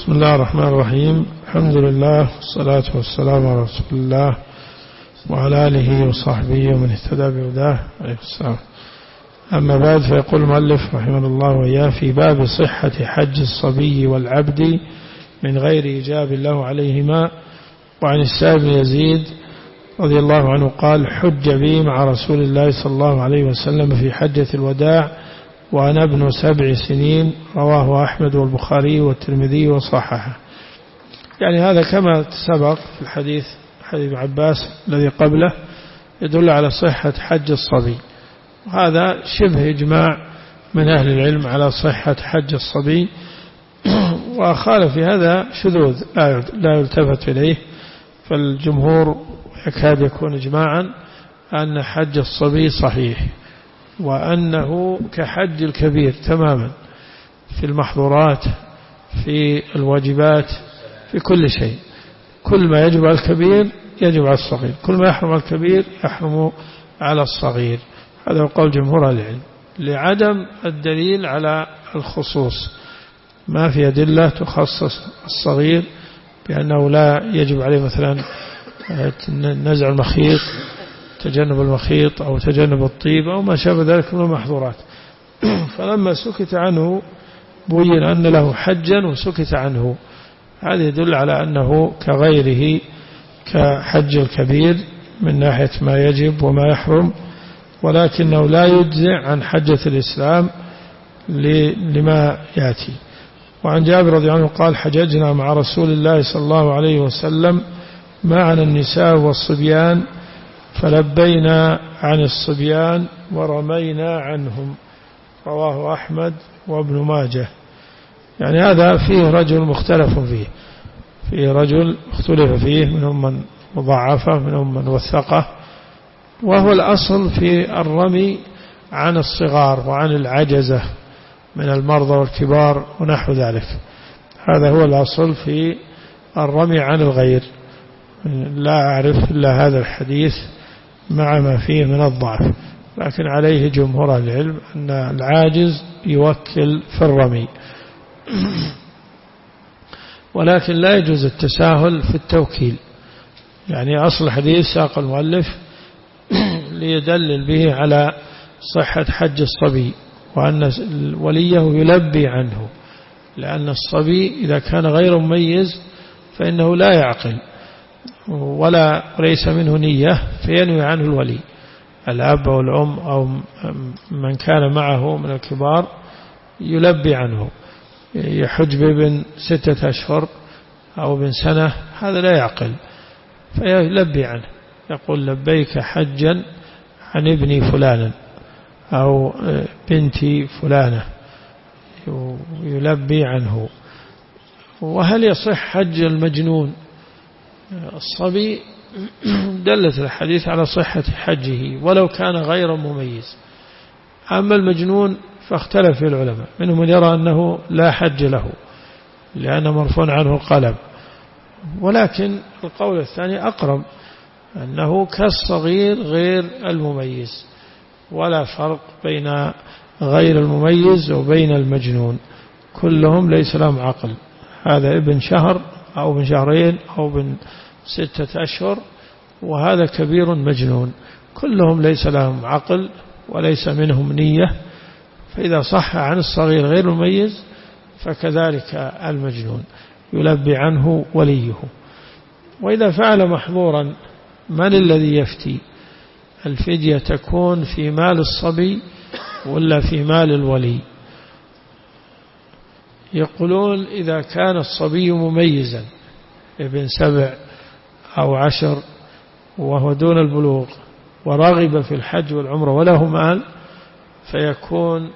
بسم الله الرحمن الرحيم. الحمد لله والصلاة والسلام على رسول الله وعلى آله وصحبه ومن اهتدى بهداه عليه السلام. أما بعد، فيقول المؤلف رحمه الله وإياه في باب صحة حج الصبي والعبد من غير إيجاب الله عليهما. وعن السائب بن يزيد رضي الله عنه قال: حج بي مع رسول الله صلى الله عليه وسلم في حجة الوداع وأنا ابن 7 سنين. رواه أحمد والبخاري والترمذي وصححه. يعني هذا كما سبق في الحديث حديث ابن عباس الذي قبله يدل على صحة حج الصبي، وهذا شبه إجماع من أهل العلم على صحة حج الصبي، وخالف في هذا شذوذ لا يلتفت إليه، فالجمهور يكاد يكون إجماعا أن حج الصبي صحيح، وأنه كحج الكبير تماما في المحظورات في الواجبات في كل شيء. كل ما يجب على الكبير يجب على الصغير، كل ما يحرم على الكبير يحرم على الصغير. هذا هو قول جمهور العلم لعدم الدليل على الخصوص. ما في أدلة تخصص الصغير بأنه لا يجب عليه مثلا نزع المخيط، تجنب المخيط أو تجنب الطيب أو ما شابه ذلك من المحظورات. فلما سكت عنه بين أن له حجا وسكت عنه، هذا يدل على أنه كغيره كحج الكبير من ناحية ما يجب وما يحرم، ولكنه لا يجزئ عن حجة الإسلام لما يأتي. وعن جابر رضي الله عنه قال: حججنا مع رسول الله صلى الله عليه وسلم معنا النساء والصبيان فلبينا عن الصبيان ورمينا عنهم. رواه أحمد وابن ماجه. يعني هذا فيه رجل مختلف فيه رجل اختلف فيه، منهم من ضعفه منهم من وثقه، وهو الأصل في الرمي عن الصغار وعن العجزة من المرضى والكبار ونحو ذلك. هذا هو الأصل في الرمي عن الغير. لا أعرف إلا هذا الحديث مع ما فيه من الضعف، لكن عليه جمهور العلم أن العاجز يوكل في الرمي. ولكن لا يجوز التساهل في التوكيل. يعني أصل الحديث ساق المؤلف ليدلل به على صحة حج الصبي، وأن وليه يلبي عنه، لأن الصبي إذا كان غير مميز فإنه لا يعقل ولا ليس منه نية، فينوي عنه الولي الأب أو الأم أو من كان معه من الكبار يلبي عنه. يحج بابن 6 أشهر أو ابن سنة، هذا لا يعقل، فيلبي عنه، يقول: لبيك حجا عن ابني فلانا أو بنتي فلانة، يلبي عنه. وهل يصح حج المجنون؟ الصبي دلت الحديث على صحة حجه ولو كان غير مميز. أما المجنون فاختلف العلماء، منهم من يرى أنه لا حج له لأنه مرفوع عنه القلم، ولكن القول الثاني أقرب، أنه كالصغير غير المميز، ولا فرق بين غير المميز وبين المجنون، كلهم ليس لهم عقل. هذا ابن شهر أو ابن شهرين أو ابن 6 أشهر، وهذا كبير مجنون، كلهم ليس لهم عقل وليس منهم نية. فإذا صح عن الصغير غير المميز فكذلك المجنون يلبي عنه وليه. وإذا فعل محظورا من الذي يفتي؟ الفدية تكون في مال الصبي ولا في مال الولي؟ يقولون إذا كان الصبي مميزا ابن 7 أو 10 وهو دون البلوغ ورغب في الحج والعمرة وله مال، فيكون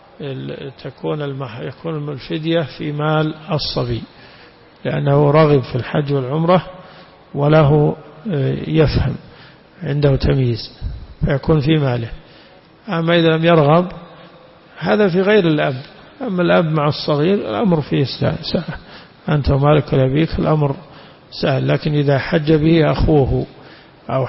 يكون الفدية في مال الصبي، لأنه رغب في الحج والعمرة وله يفهم عنده تمييز، فيكون في ماله. أما إذا لم يرغب هذا في غير الأب. أما الأب مع الصغير الأمر فيه سهل، أنت ومالك لأبيك الأمر سهل. لكن إذا حج به أخوه أو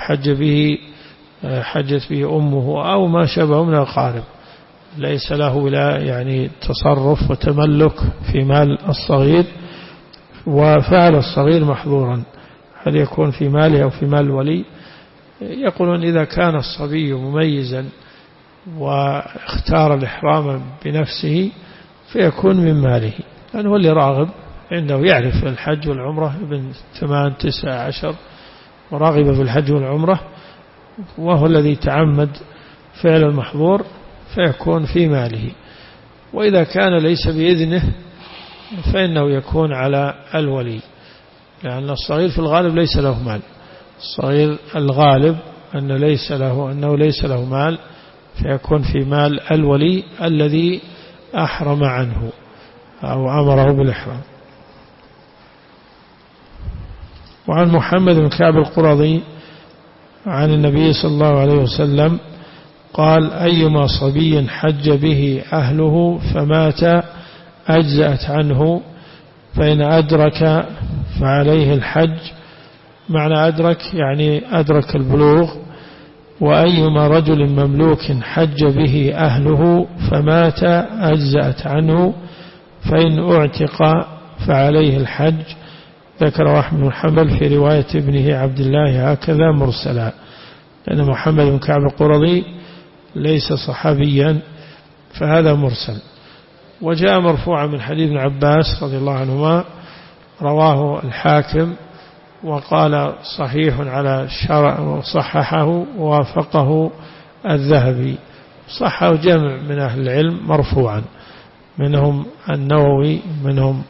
حجت به أمه أو ما شابه من الأقارب، ليس له لا يعني تصرف وتملك في مال الصغير، وفعل الصغير محظورا، هل يكون في ماله أو في مال الولي؟ يقولون إذا كان الصبي مميزا واختار الإحرام بنفسه فيكون من ماله، لأنه هو اللي راغب عنده، يعرف الحج والعمرة، ابن 8 9 10 وراغب في الحج والعمرة، وهو الذي تعمد فعل المحظور فيكون في ماله. وإذا كان ليس بإذنه فإنه يكون على الولي، لأن الصغير في الغالب ليس له مال، الصغير الغالب أنه ليس له مال، فيكون في مال الولي الذي أحرم عنه أو أمره بالإحرام. وعن محمد بن كعب القرظي عن النبي صلى الله عليه وسلم قال: أيما صبي حج به أهله فمات أجزأت عنه، فإن أدرك فعليه الحج. معنى أدرك يعني أدرك البلوغ. وأيما رجل مملوك حج به أهله فمات أجزأت عنه، فإن أعتق فعليه الحج. ذكر أحمد بن حنبل في رواية ابنه عبد الله هكذا مرسلا، لأن محمد بن كعب القرظي ليس صحابيا فهذا مرسل. وجاء مرفوعا من حديث ابن عباس رضي الله عنهما، رواه الحاكم وقال صحيح على الشرع، وصححه ووافقه الذهبي. صحه جمع من أهل العلم مرفوعا، منهم النووي، منهم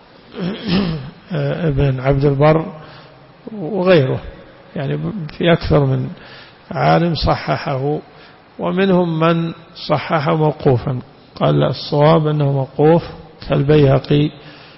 ابن عبد البر وغيره، يعني في أكثر من عالم صححه، ومنهم من صححه موقوفا، قال الصواب أنه موقوف كالبيهقي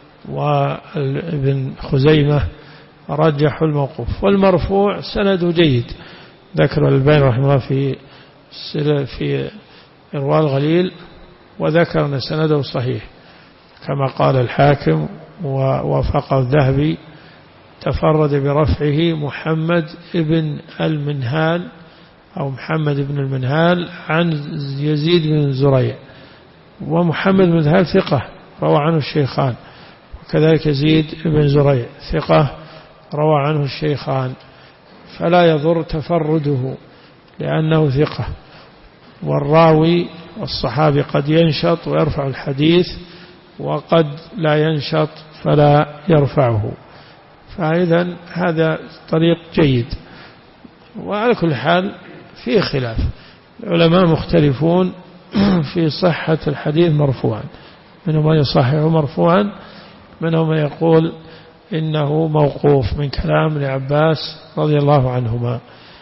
وابن خزيمة رجح الموقوف. والمرفوع سند جيد، ذكر الألباني رحمه الله في إرواء الغليل، وذكر أن سنده صحيح كما قال الحاكم ووافقه الذهبي. تفرد برفعه محمد بن المنهال أو محمد بن المنهال عن يزيد بن زريع، ومحمد بن المنهال ثقة روى عنه الشيخان، وكذلك يزيد بن زريع ثقة روى عنه الشيخان، فلا يضر تفرده لأنه ثقة. والراوي والصحابي قد ينشط ويرفع الحديث، وقد لا ينشط فلا يرفعه، فإذا هذا طريق جيد. وعلى كل حال فيه خلاف، العلماء مختلفون في صحة الحديث مرفوعا، منهم من يصححه مرفوعا، منهم من يقول إنه موقوف من كلام ابن عباس رضي الله عنهما.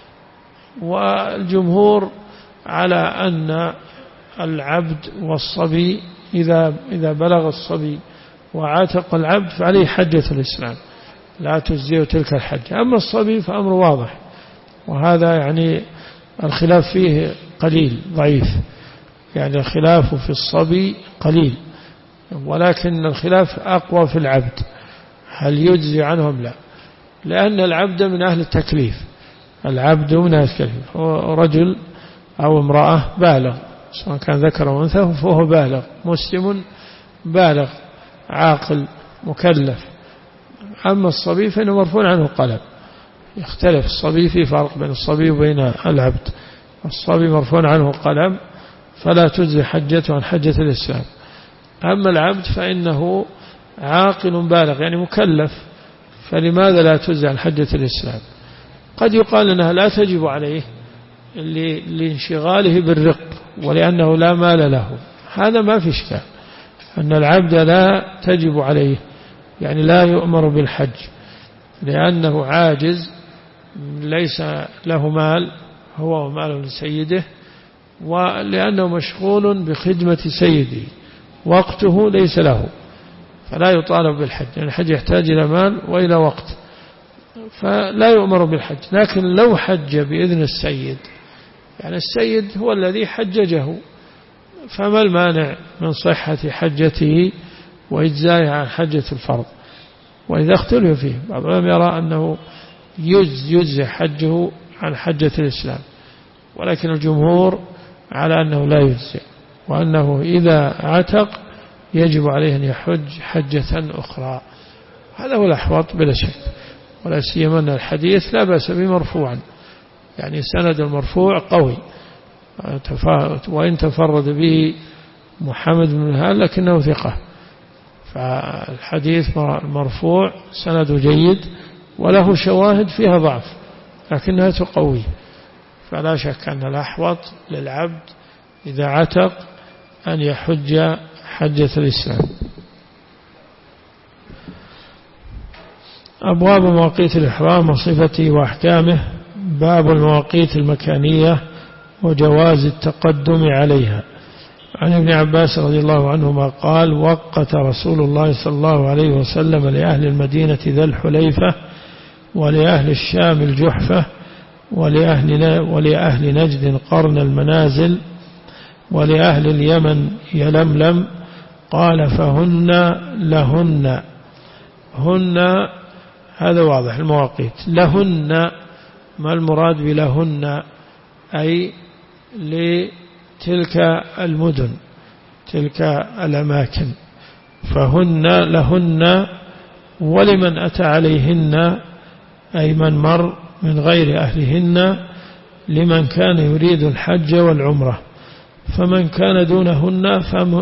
والجمهور على أن العبد والصبي إذا بلغ الصبي وعاتق العبد فعليه حجة الإسلام، لا تجزيه تلك الحجة. أما الصبي فأمر واضح، وهذا يعني الخلاف فيه قليل ضعيف، يعني الخلاف في الصبي قليل، ولكن الخلاف أقوى في العبد، هل يجزي عنهم؟ لا، لأن العبد من أهل التكليف، العبد من أهل التكليف، رجل أو امرأة بالغ، سواء كان ذكر أو أنثى فهو بالغ مسلم بالغ عاقل مكلف. أما الصبي فإنه مرفوع عنه القلم، يختلف الصبي، في فرق بين الصبي وبين العبد. الصبي مرفوع عنه القلم فلا تجزي حجته عن حجة الإسلام. أما العبد فإنه عاقل بالغ يعني مكلف، فلماذا لا تجزي عن حجة الإسلام؟ قد يقال أنها لا تجب عليه لانشغاله بالرق ولأنه لا مال له، هذا ما في إشكال، أن العبد لا تجب عليه، يعني لا يؤمر بالحج لأنه عاجز، ليس له مال هو ومال لسيده، ولأنه مشغول بخدمة سيده، وقته ليس له، فلا يطالب بالحج، يعني الحج يحتاج إلى مال وإلى وقت، فلا يؤمر بالحج. لكن لو حج بإذن السيد، يعني السيد هو الذي حججه، فما المانع من صحة حجته وإجزائها عن حجة الفرض؟ وإذا اختلف فيه، بعض العلماء يرى أنه يجزي حجه عن حجة الإسلام، ولكن الجمهور على أنه لا يجزي، وأنه إذا عتق يجب عليه أن يحج حجة أخرى. هذا هو الأحوط بلا شك، ولا سيما أن الحديث لا بأس به مرفوعا، يعني سند المرفوع قوي، وإن تفرد به محمد بن منهال لكنه ثقة، فالحديث المرفوع سند جيد وله شواهد فيها ضعف لكنها تقوي، فلا شك أن الأحوط للعبد إذا عتق أن يحج حجة الإسلام. أبواب مواقيت الإحرام وصفته وأحكامه. باب المواقيت المكانية وجواز التقدم عليها. عن ابن عباس رضي الله عنهما قال: وقت رسول الله صلى الله عليه وسلم لأهل المدينة ذا الحليفة، ولأهل الشام الجحفة، ولأهل نجد قرن المنازل، ولأهل اليمن يلملم. قال: فهن لهن. هن هذا واضح المواقيت، لهن ما المراد بلهن؟ أي لتلك المدن تلك الأماكن، فهن لهن. ولمن أتى عليهن أي من مر من غير أهلهن، لمن كان يريد الحج والعمرة، فمن كان دونهن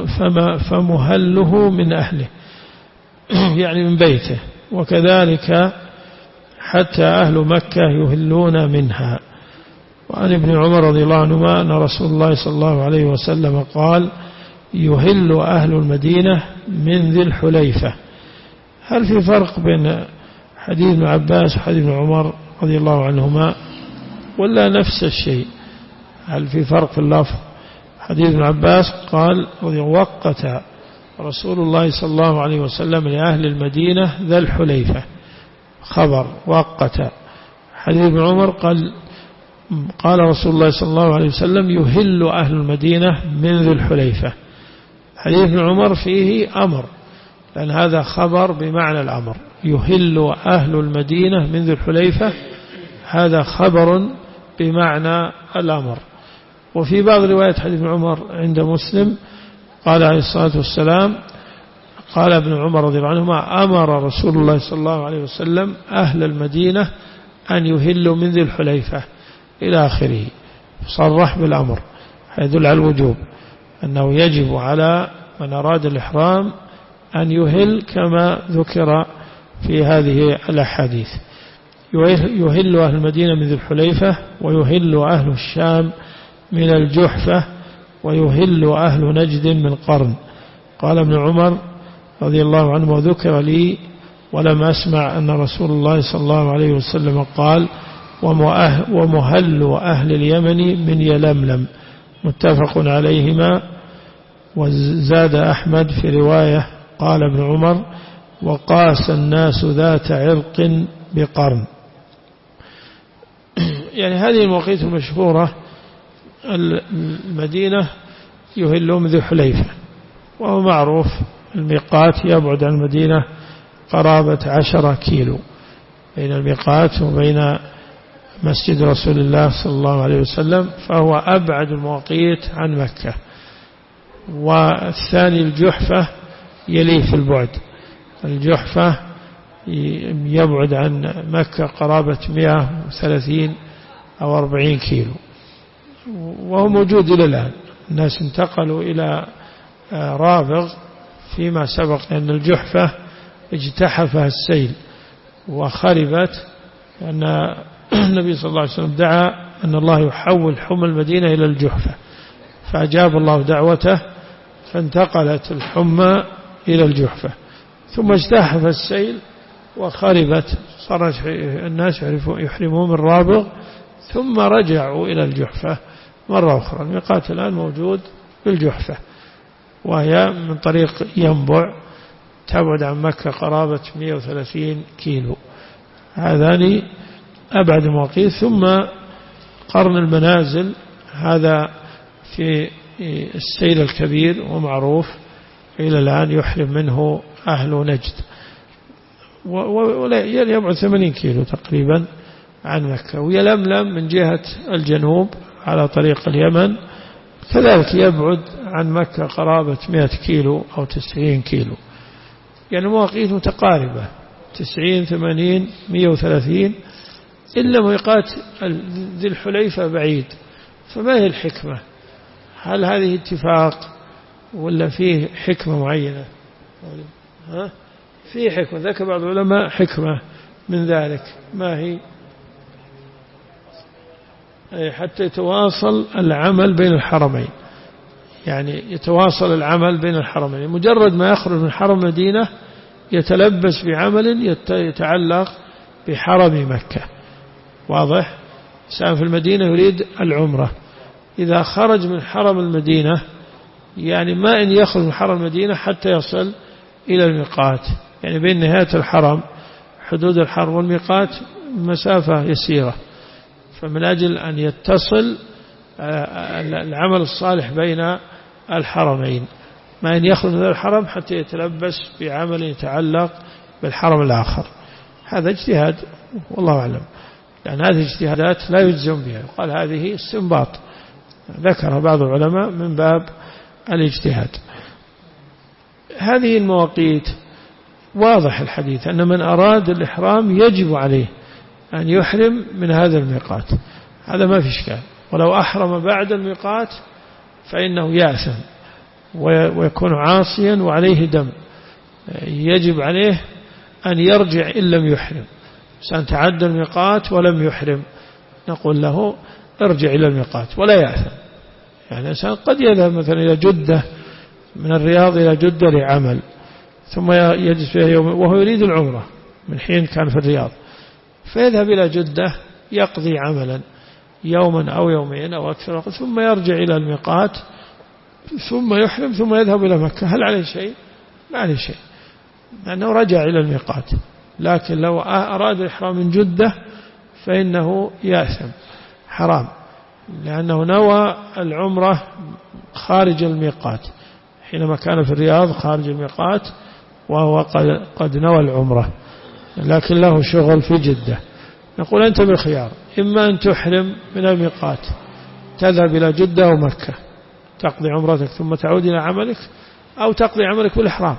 فمهله من أهله يعني من بيته، وكذلك حتى أهل مكة يهلون منها. وعن ابن عمر رضي الله عنهما أن رسول الله صلى الله عليه وسلم قال: يهل أهل المدينة من ذي الحليفة. هل في فرق بين حديث ابن عباس وحديث ابن عمر رضي الله عنهما ولا نفس الشيء؟ هل في فرق في اللفظ؟ حديث ابن عباس قال: وقت رسول الله صلى الله عليه وسلم لأهل المدينة ذا الحليفة، خبر وقت. حديث ابن عمر قال رسول الله صلى الله عليه وسلم: يهل أهل المدينة من ذي الحليفة. حديث ابن عمر فيه أمر، لأن هذا خبر بمعنى الأمر، يهل أهل المدينة من ذي الحليفة، هذا خبر بمعنى الأمر. وفي بعض روايات حديث ابن عمر عند مسلم قال عليه الصلاة والسلام، قال ابن عمر رضي الله عنهما: أمر رسول الله صلى الله عليه وسلم أهل المدينة أن يهلوا من ذي الحليفة إلى آخره، صرح بالأمر، يدل على الوجوب، أنه يجب على من أراد الإحرام أن يهل كما ذكر في هذه الأحاديث. يهل أهل المدينة من ذي الحليفة، ويهل أهل الشام من الجحفة، ويهل أهل نجد من قرن. قال ابن عمر رضي الله عنه: وذكر لي ولم أسمع أن رسول الله صلى الله عليه وسلم قال: ومهل أهل اليمن من يلملم. متفق عليهما. وزاد أحمد في رواية قال ابن عمر: وقاس الناس ذات عرق بقرن. يعني هذه المواقيت المشهورة. المدينة يهلون ذي حليفة، وهو معروف الميقات يبعد عن المدينة قرابة 10 كيلو بين الميقات وبين مسجد رسول الله صلى الله عليه وسلم، فهو أبعد المواقيت عن مكة. والثاني الجحفة يليه في البعد، الجحفة يبعد عن مكة قرابة 130 أو 40 كيلو، وهو موجود إلى الآن. الناس انتقلوا إلى رابغ فيما سبق، لأن الجحفة اجتحفها السيل وخربت، لأن النبي صلى الله عليه وسلم دعا أن الله يحول حمى المدينة إلى الجحفة، فأجاب الله دعوته فانتقلت الحمى إلى الجحفة، ثم اجتحف السيل وخربت، صار الناس يحرمون من رابغ ثم رجعوا إلى الجحفة مرة أخرى. الميقات الآن موجود بالجحفة، وهي من طريق ينبع تبعد عن مكة قرابة 130 كيلو. هذان أبعد المواقيت. ثم قرن المنازل، هذا في السيل الكبير ومعروف إلى الآن يحرم منه أهل نجد، ولا يبعد 80 كيلو تقريبا عن مكة. ويلملم من جهة الجنوب على طريق اليمن، كذلك يبعد عن مكة قرابة 100 كيلو أو 90 كيلو، يعني مواقيت متقاربة 90 80 130 إلا ميقات ذي الحليفة بعيد. فما هي الحكمة؟ هل هذه اتفاق ولا فيه حكمة معينة؟ فيه حكمة، ذكر بعض العلماء حكمة من ذلك. ما هي؟ حتى يتواصل العمل بين الحرمين، يعني يتواصل العمل بين الحرمين. مجرد ما يخرج من حرم المدينة يتلبس بعمل يتعلق بحرم مكة. واضح؟ إنسان في المدينة يريد العمرة، إذا خرج من حرم المدينة يعني ما إن يخرج من حرم المدينة حتى يصل إلى الميقات، يعني بين نهاية الحرم حدود الحرم والميقات مسافة يسيرة. فمن أجل أن يتصل العمل الصالح بين الحرمين ما إن يخرج من الحرم حتى يتلبس بعمل يتعلق بالحرم الآخر. هذا اجتهاد والله أعلم، لأن هذه اجتهادات لا يجزم بها، قال هذه استنباط ذكر بعض العلماء من باب الاجتهاد. هذه المواقيت واضح الحديث أن من أراد الإحرام يجب عليه أن يحرم من هذا الميقات، هذا ما في إشكال. ولو أحرم بعد الميقات فإنه يأثم ويكون عاصيا وعليه دم، يجب عليه أن يرجع إن لم يحرم. سنتعدى الميقات ولم يحرم نقول له ارجع إلى الميقات ولا يأثم. يعني الإنسان قد يذهب مثلا إلى جدة من الرياض إلى جدة لعمل ثم يجلس فيها يوم وهو يريد العمرة من حين كان في الرياض، فيذهب إلى جدة يقضي عملا يوما أو يومين أو أكثر ثم يرجع إلى الميقات ثم يحرم ثم يذهب إلى مكة. هل عليه شيء؟ ما عليه شيء لأنه رجع إلى الميقات. لكن لو أراد الإحرام من جدة فإنه يأثم حرام، لأنه نوى العمرة خارج الميقات حينما كان في الرياض خارج الميقات وهو قد نوى العمرة، لكن له شغل في جدة. نقول أنت بالخيار، إما أن تحرم من الميقات تذهب إلى جدة ومكة تقضي عمرتك ثم تعود إلى عملك، أو تقضي عملك بالإحرام،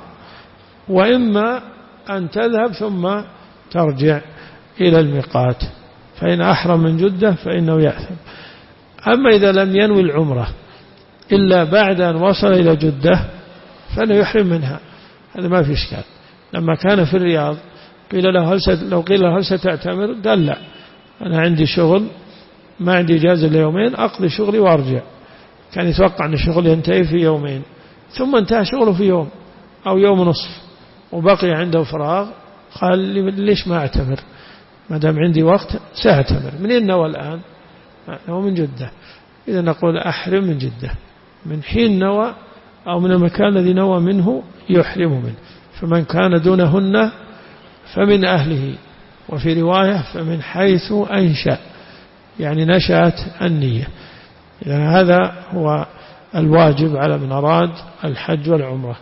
وإما أن تذهب ثم ترجع إلى الميقات. فإن أحرم من جدة فإنه يأثم. أما إذا لم ينوي العمرة إلا بعد أن وصل إلى جدة فإنه يحرم منها، هذا ما في إشكال. لما كان في الرياض قيل له لو قيل له هل ستعتمر؟ قال لا، أنا عندي شغل ما عندي إجازة ليومين أقضي شغلي وأرجع. كان يتوقع أن الشغل ينتهي في يومين ثم انتهى شغله في يوم أو يوم ونصف وبقي عنده فراغ، قال ليش ما أعتمر؟ ما دام عندي وقت سأعتمر. منين نوى الآن؟ هو من جدة. إذا نقول أحرم من جدة من حين نوى أو من المكان الذي نوى منه يحرم منه. فمن كان دونهن فمن أهله، وفي رواية فمن حيث أنشأ، يعني نشأت النية. إذا هذا هو الواجب على من أراد الحج والعمرة،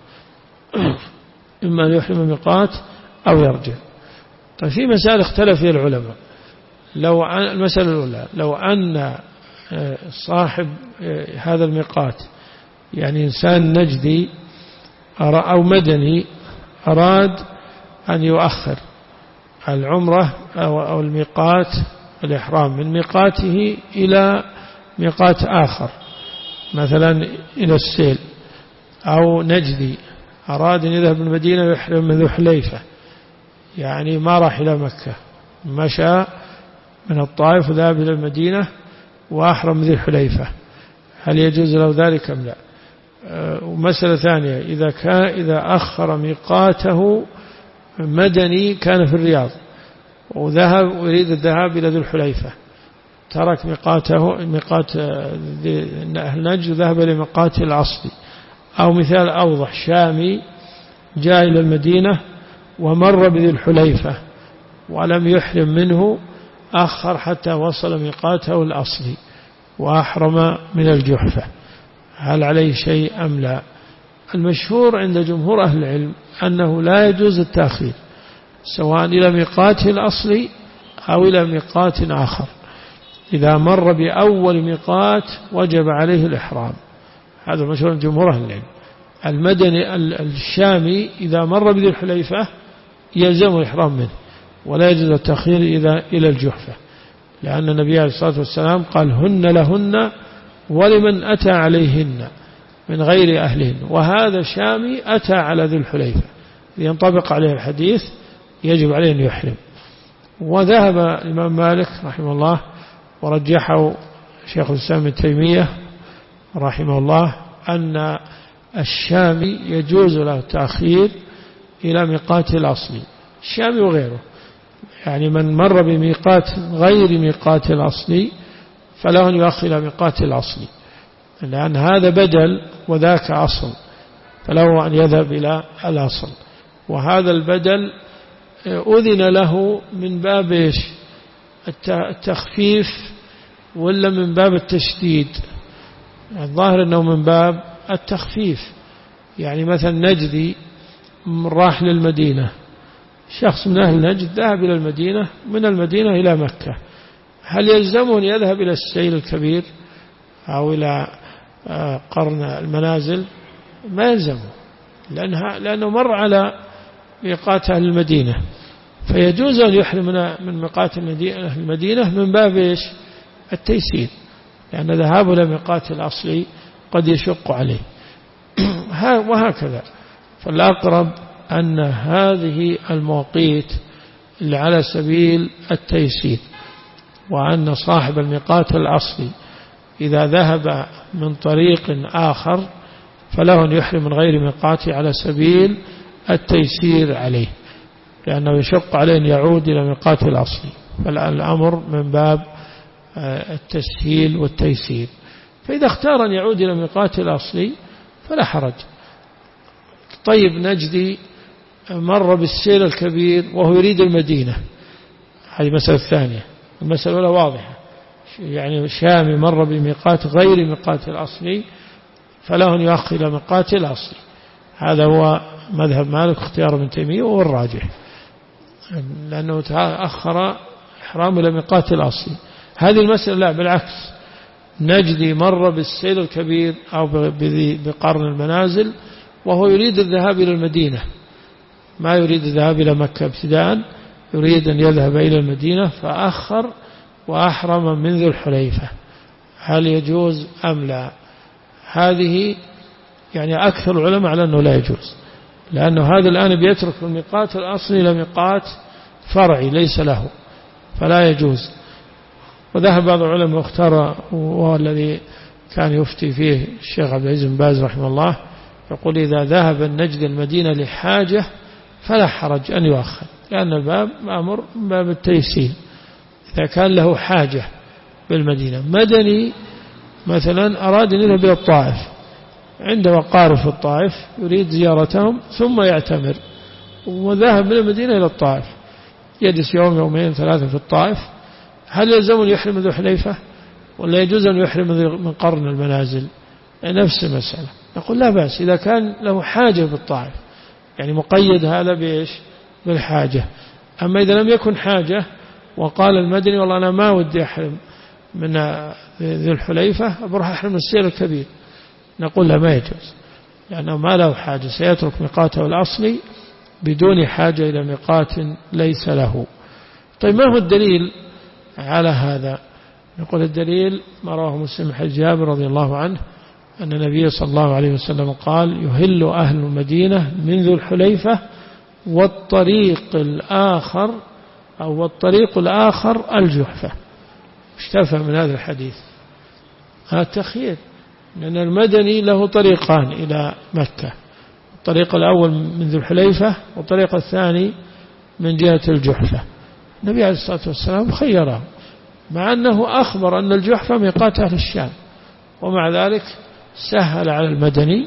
إما أن يحرم الميقات أو يرجع. طيب في مسائل اختلف فيها العلماء. المسألة الأولى، لو أن صاحب هذا الميقات يعني إنسان نجدي أو مدني أراد أن يؤخر العمرة أو الميقات الإحرام من ميقاته إلى ميقات آخر، مثلا إلى السيل، أو نجدي أراد أن يذهب من المدينة ويحرم من ذو حليفة، يعني ما راح إلى مكة، مشى من الطائف وذهب إلى المدينة وأحرم من ذي الحليفة، هل يجوز له ذلك أم لا؟ ومسألة ثانية، إذا أخر ميقاته مدني كان في الرياض وذهب ويريد الذهاب إلى ذي الحليفة، ترك ميقات أهل نجد وذهب إلى ميقاته الأصلي. أو مثال أوضح، شامي جاء إلى المدينة ومر بذي الحليفة ولم يحرم منه، أخر حتى وصل ميقاته الأصلي وأحرم من الجحفة، هل عليه شيء أم لا؟ المشهور عند جمهور أهل العلم أنه لا يجوز التأخير سواء إلى ميقاته الأصلي أو إلى ميقات آخر. إذا مر بأول ميقات وجب عليه الإحرام، هذا مشهور عند جمهور أهل العلم. المدني الشامي إذا مر بذي الحليفة يلزم الإحرام منه، ولا يجوز التأخير إلى الجحفة، لأن النبي عليه الصلاة والسلام قال هن لهن ولمن أتى عليهن من غير أهلهن، وهذا شامي أتى على ذي الحليفة ينطبق عليه الحديث يجب عليه أن يحرم. وذهب الإمام مالك رحمه الله ورجحه شيخ الإسلام ابن تيمية رحمه الله أن الشامي يجوز له التأخير إلى ميقات الأصلي، الشامي وغيره، يعني من مر بميقات غير ميقات الأصلي فله أن يؤخر إلى ميقات الأصلي، لأن هذا بدل وذاك أصل، فله أن يذهب إلى الأصل. وهذا البدل أذن له من باب التخفيف ولا من باب التشديد؟ الظاهر أنه من باب التخفيف. يعني مثلا نجدي راح للمدينة، شخص من أهل نجد ذهب إلى المدينة، من المدينة إلى مكة، هل يلزمه أن يذهب إلى السيل الكبير أو إلى قرن المنازل؟ ما يلزمه، لأنه مر على ميقات أهل المدينة، فيجوز أن يحرم من ميقات المدينة من باب التيسير، لأن ذهابه إلى ميقات الأصلي قد يشق عليه. وهكذا، فالأقرب أن هذه المواقيت اللي على سبيل التيسير، وأن صاحب الميقات الأصلي إذا ذهب من طريق آخر فله أن يحرم من غير ميقاته على سبيل التيسير عليه، لأنه يشق عليه أن يعود إلى ميقاته الأصلي، فالأمر من باب التسهيل والتيسير. فإذا اختار أن يعود إلى ميقاته الأصلي فلا حرج. طيب نجدي مر بالسيل الكبير وهو يريد المدينة، هذه مسألة ثانية. المسألة الأولى واضحة، يعني شامي مر بميقات غير ميقات الأصلي فله أن يؤخر إلى ميقات الأصلي، هذا هو مذهب مالك اختيار ابن تيمية وهو الراجح، لأنه تأخر إحرام إلى ميقات الأصلي. هذه المسألة لا، بالعكس، نجدي مر بالسيل الكبير أو بقرن المنازل وهو يريد الذهاب إلى المدينة، ما يريد الذهاب إلى مكة ابتداء، يريد أن يذهب إلى المدينة فأخر وأحرم من ذي الحليفة، هل يجوز أم لا؟ هذه يعني أكثر العلماء على أنه لا يجوز، لأنه هذا الآن بيترك الميقات الأصلي إلى ميقات فرعي ليس له، فلا يجوز. وذهب بعض العلماء واختار، وهو الذي كان يفتي فيه الشيخ عبد العزيز بن باز رحمه الله، يقول إذا ذهب النجد المدينة لحاجة فلا حرج أن يؤخر، لأن الباب مأمور من باب التيسير. إذا كان له حاجة بالمدينة، مدني مثلا أراد أن يذهب إلى الطائف، عنده أقارب في الطائف يريد زيارتهم ثم يعتمر، وذهب من المدينة إلى الطائف، يجلس يوم يومين ثلاثة في الطائف، هل يلزم أن يحرم ذو حليفة ولا يجوز أن يحرم من قرن المنازل؟ نفس المسألة. نقول لا بأس إذا كان له حاجة بالطائف، يعني مقيد هذا بإيش؟ بالحاجة. أما إذا لم يكن حاجة وقال المدني والله أنا ما ودي أحرم من ذي الحليفة، بروح أحرم السير الكبير، نقول لا، ما يجوز، لأنه ما له حاجة، سيترك ميقاته الأصلي بدون حاجة إلى ميقات ليس له. طيب ما هو الدليل على هذا؟ نقول الدليل ما رواه مسلم حديث جابر رضي الله عنه أن النبي صلى الله عليه وسلم قال يهل أهل المدينة من ذو الحليفة والطريق الآخر الجحفة. اشتفى من هذا الحديث هذا التخيير، لأن المدني له طريقان إلى مكة، الطريق الأول من ذو الحليفة والطريق الثاني من جهة الجحفة. النبي عليه الصلاة والسلام خيره، مع أنه أخبر أن الجحفة ميقات أهل الشام، ومع ذلك سهل على المدني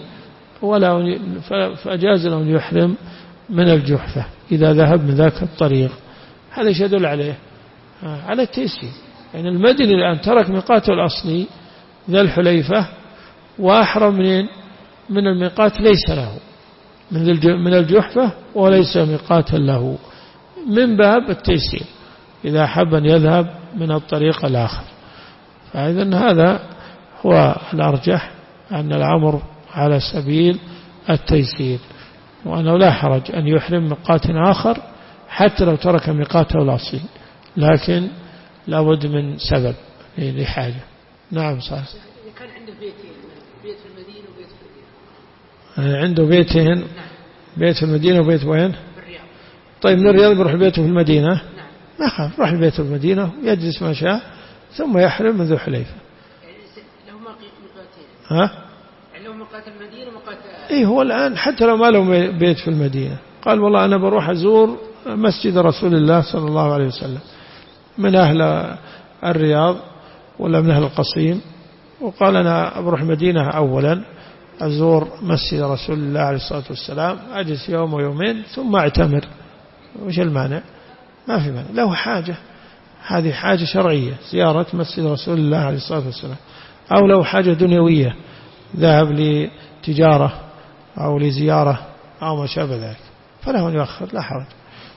فأجاز له أن يحرم من الجحفة إذا ذهب من ذاك الطريق. هذا يدل عليه على التيسير، يعني المدني الآن ترك ميقاته الأصلي ذا الحليفة وأحرم من الميقات ليس له من الجحفة وليس ميقاتا له، من باب التيسير إذا أحب أن يذهب من الطريق الآخر. فإذن هذا هو الأرجح، أن الأمر على سبيل التيسير، وأنه لا حرج أن يحرم ميقات آخر حتى لو ترك ميقاته الأصيل، لكن لابد من سبب لحاجة. نعم صحيح. إذا كان عنده بيتين، بيت في المدينة وبيت في الرياض. عنده بيتين، بيت في المدينة وبيت وين؟ بالرياض. طيب من الرياض بيروح بيته في المدينة؟ نعم. ما خاف، راح بيته في المدينة ويجلس ما شاء ثم يحرم من ذو حليفة. يعني له ميقاتين. ها؟ يعني له ميقات المدينة وميقات. إيه هو الآن حتى لو ما له بيت في المدينة قال والله أنا بروح أزور مسجد رسول الله صلى الله عليه وسلم من أهل الرياض ولا من أهل القصيم، وقال أنا بروح المدينة أولا أزور مسجد رسول الله عليه الصلاة والسلام، أجلس يوم ويومين ثم أعتمر. وش المانع؟ ما في مانع. له حاجة، هذه حاجة شرعية زيارة مسجد رسول الله عليه الصلاة والسلام، أو له حاجة دنيوية ذهب لتجارة أو لزيارة أو ما شابه ذلك فله أن يؤخر، لا حرج.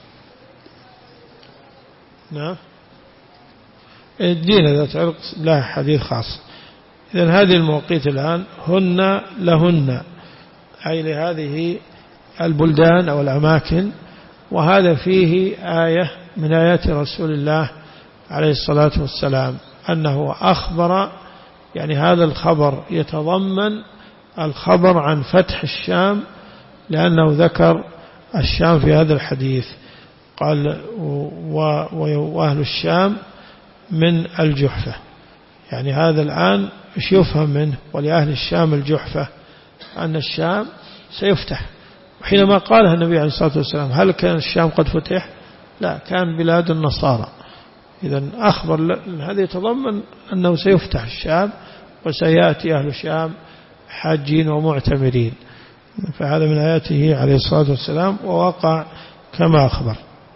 نعم. الدين ذات عرق له حديث خاص. إذن هذه المواقيت الآن هن لهن، أي لهذه البلدان أو الأماكن، وهذا فيه آية من آيات رسول الله عليه الصلاة والسلام أنه أخبر، يعني هذا الخبر يتضمن الخبر عن فتح الشام، لأنه ذكر الشام في هذا الحديث قال وأهل الشام من الجحفة، يعني هذا الآن إيش يفهم منه؟ ولأهل الشام الجحفة، أن الشام سيفتح. وحينما قالها النبي عليه الصلاة والسلام هل كان الشام قد فتح؟ لا، كان بلاد النصارى. إذن أخبر هذا يتضمن أنه سيفتح الشام وسيأتي أهل الشام حاجين ومعتمرين، فهذا من آياته عليه الصلاة والسلام ووقع كما أخبر.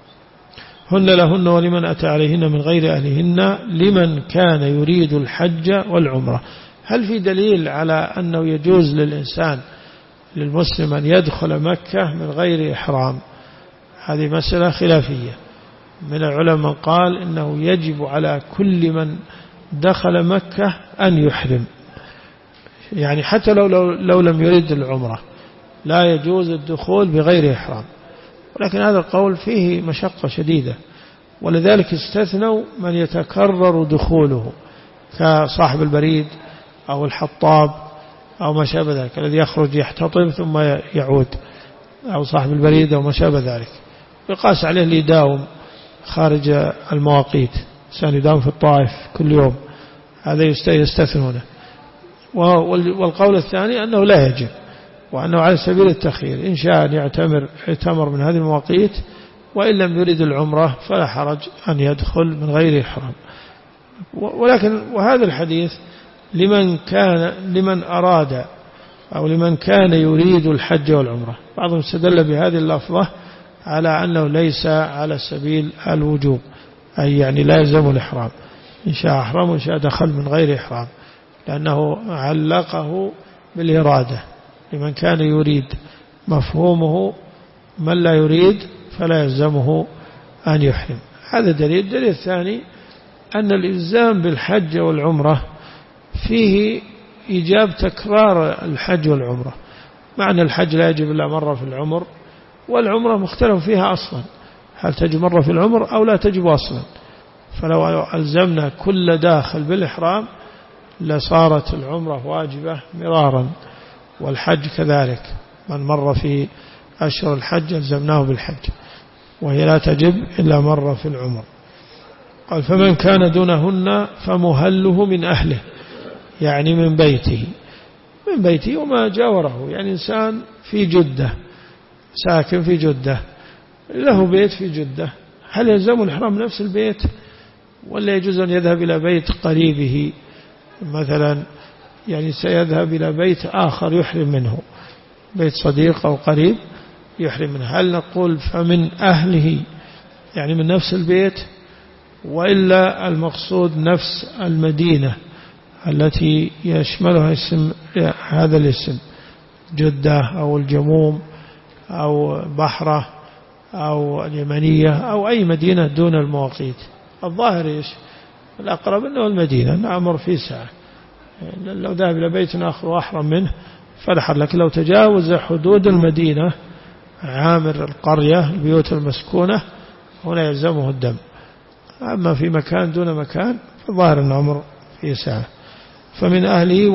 هن لهن ولمن أتى عليهن من غير أهلهن لمن كان يريد الحج والعمرة. هل في دليل على أنه يجوز للإنسان للمسلم أن يدخل مكة من غير إحرام؟ هذه مسألة خلافية. من العلماء من قال إنه يجب على كل من دخل مكة أن يحرم، يعني حتى لو لم يريد العمرة لا يجوز الدخول بغير إحرام، ولكن هذا القول فيه مشقة شديدة، ولذلك استثنوا من يتكرر دخوله كصاحب البريد أو الحطاب أو ما شابه ذلك، الذي يخرج يحتطب ثم يعود، أو صاحب البريد أو ما شابه ذلك، يقاس عليه اللي يداوم خارج المواقيت، إنسان يداوم في الطائف كل يوم، هذا يستثنونه. والقول الثاني أنه لا يجب، وأنه على سبيل التخيير، إن شاء أن يعتمر من هذه المواقيت، وإن لم يريد العمرة فلا حرج أن يدخل من غير إحرام. ولكن وهذا الحديث لمن أراد أو لمن كان يريد الحج والعمرة. بعضهم استدل بهذه اللفظة على أنه ليس على سبيل الوجوب، أي يعني لا يلزم الإحرام، إن شاء أحرم وإن شاء دخل من غير إحرام، لأنه علقه بالإرادة لمن كان يريد، مفهومه من لا يريد فلا يلزمه أن يحرم. هذا دليل. الدليل الثاني أن الإلزام بالحج والعمرة فيه إيجاب تكرار الحج والعمرة، معنى الحج لا يجب إلا مرة في العمر، والعمرة مختلف فيها أصلا، هل تجب مرة في العمر أو لا تجب أصلا. فلو ألزمنا كل داخل بالإحرام لصارت العمرة واجبة مرارا، والحج كذلك، من مر في أشهر الحج ألزمناه بالحج، وهي لا تجب إلا مرة في العمر. قال فمن كان دونهن فمهله من أهله، يعني من بيته وما جاوره، يعني إنسان في جدة، ساكن في جدة، له بيت في جدة، هل يلزم الإحرام نفس البيت ولا يجوز أن يذهب إلى بيت قريبه مثلا؟ يعني سيذهب إلى بيت آخر يحرم منه، بيت صديق أو قريب يحرم منه. هل نقول فمن أهله يعني من نفس البيت، وإلا المقصود نفس المدينة التي يشملها اسم هذا الاسم، جدة أو الجموم أو بحرة أو اليمنية أو أي مدينة دون المواقيت؟ الظاهر إيش؟ الأقرب أنه المدينة، نعمر في ساعة، لو ذهب إلى بيت آخر وأحرم منه فلحر، لكن لو تجاوز حدود المدينة عامر القرية البيوت المسكونة هنا يلزمه الدم. أما في مكان دون مكان فظاهر الأمر في ساعة. فمن أهله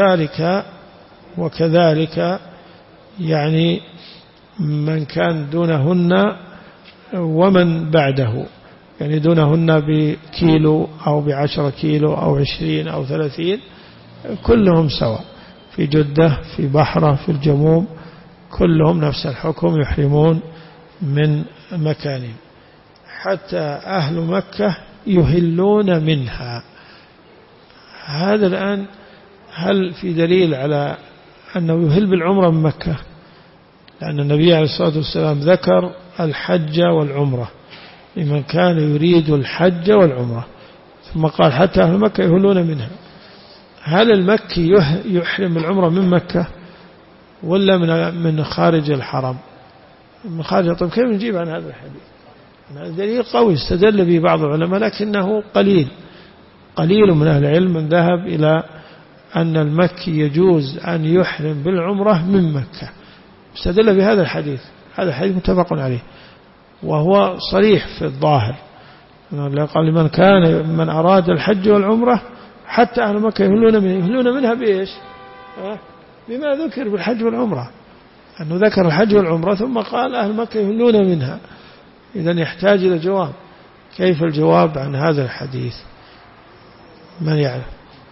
وكذلك يعني من كان دونهن ومن بعده، يعني دونهن بكيلو أو ب10 كيلو أو 20 أو 30 كلهم سواء في جدة في بحرة في الجموم، كلهم نفس الحكم يحرمون من مكانهم. حتى أهل مكة يهلون منها. هذا الآن هل في دليل على أنه يهل بالعمرة من مكة؟ لأن النبي عليه الصلاة والسلام ذكر الحج والعمرة لمن كان يريد الحج والعمرة، ثم قال حتى أهل مكة يهلون منها. هل المكي يحرم العمرة من مكة ولا من خارج الحرم؟ من خارج. طيب كيف نجيب عن هذا الحديث؟ هذا دليل قوي استدل به بعض العلماء، لكنه قليل من أهل العلم من ذهب إلى أن المكي يجوز أن يحرم بالعمرة من مكة، استدل بهذا الحديث. هذا الحديث متفق عليه وهو صريح في الظاهر، قال من أراد الحج والعمرة حتى أهل مكة يهلون منها بإيش؟ بما ذكر بالحج والعمرة، أنه ذكر الحج والعمرة ثم قال أهل مكة يهلون منها. إذن يحتاج إلى جواب. كيف الجواب عن هذا الحديث؟ من يعلم؟